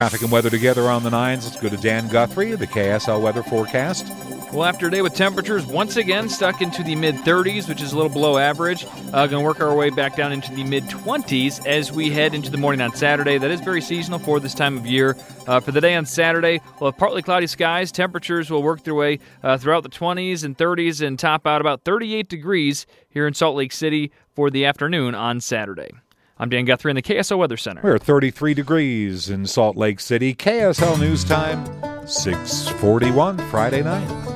Traffic and weather together on the 9s. Let's go to Dan Guthrie, the KSL weather forecast. Well, after a day with temperatures once again stuck into the mid-30s, which is a little below average, going to work our way back down into the mid-20s as we head into the morning on Saturday. That is very seasonal for this time of year. For the day on Saturday, we'll have partly cloudy skies. Temperatures will work their way throughout the 20s and 30s and top out about 38 degrees here in Salt Lake City for the afternoon on Saturday. I'm Dan Guthrie in the KSL Weather Center. We're at 33 degrees in Salt Lake City. KSL News Time, 6:41 Friday night.